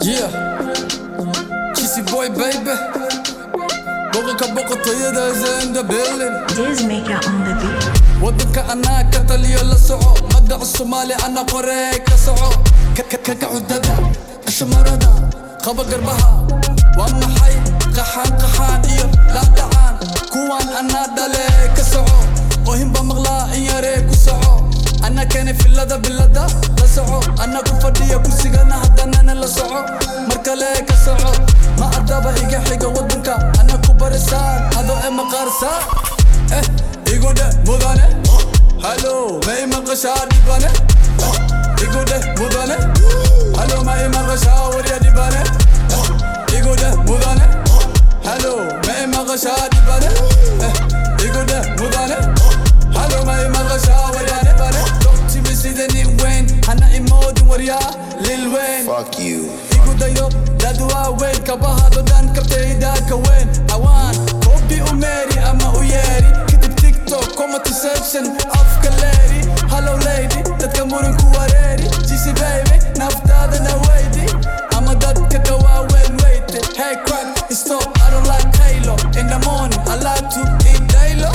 Yeah, Kissy boy baby. Boqolka boqortooyada is in the building. Dizmaker on the beat. Wadanka anaa ka taliyo la soco, magaca Soomaali ana qoree ka soco. Kaka cudada, ashamarada, qaba garbaha. Waa maxay qaxaan iyo laadacaan. Kuwan anaa dhale ka soco, oo himba maqlaa in yaree ku soco. Ana keeni filada bilada la soco, ana ku fadhiya kursigana haddana la soco. Markale ka soco, ma adaba iga xiga wadanka ana ku barisaan adoo ee maqaarsaa. Igude mudane, hello, ma ima qashaa dibane. Igude mudane, hello, ma ima qashaa wariya dibane. Igude mudane, hello, ma ima qashaa dibane. Igude mudane, hello, ma ima qashaa wariya dibane. Talk to me sida Lil Wayne, hana imoodin wariya Lil Wayne. Fuck you. Igudayo dad waaweyn kabahado dhan kabtayda ka weyn. Awaan kobi u meeri ama u yeeri Contraception of Kaleri. Hello lady, dadka murin ku wareeri. GC baby, naftaada na weydi. Ama dadka kawaaweyn weyte. Hey crack, stop, I don't like Halo. In the morning, I like to eat Halo.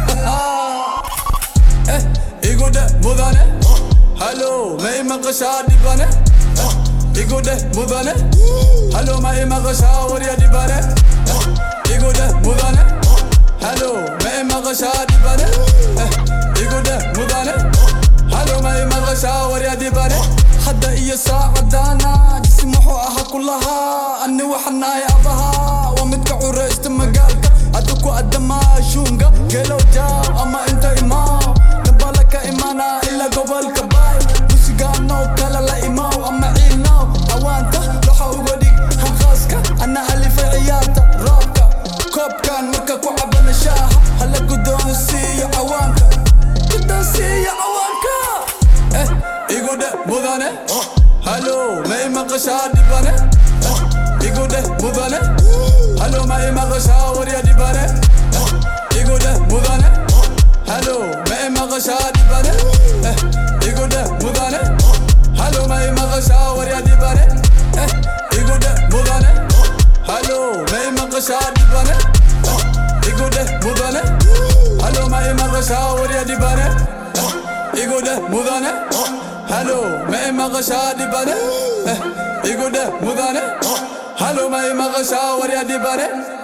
Igude mudane, hello, ma ima qashaa dibane. Igude mudane, hello, ma ima qashaa wariya dibane. Igude mudane, hello, ma ima qashaa dibane. Igude mudane, hello, ma ima qashaa wariya dibane. Hadda iyo saacadana jism wuxuu ahaa kulahaa. Ani waxaan nahay abaha, waa midka cureysta magaalka. Hadda ku adamaa shuunga, geelow jaaw ama inta imaaw. Dambala ka imaana ilaa gobolka baay. Musigaanoo kala la imaaw ama ciilnaaw. Awaanta waxa uga dhig hanqaaska, ana alifay ciyaarta raabka. Koobkan marka ku cabana shaaha, hala guddoonsiiyo awaanka. Guddoonsiiyo awaanka. Igude mudane, hello, ma ima qashaa dibane. Igude mudane, hello, ma ima qashaa wariya dibane. Igude mudane, hello, ma ima qashaa dibane. Igude mudane, hello, ma ima qashaa wariya dibane. Igude mudane, hello, ma ima qashaa dibane. Igude mudane, hello, ma ima qashaa wariya dibane. Igude mudane, hello, ma ima qashaa dibane. Igude mudane, hello, ma ima qashaa wariya dibane.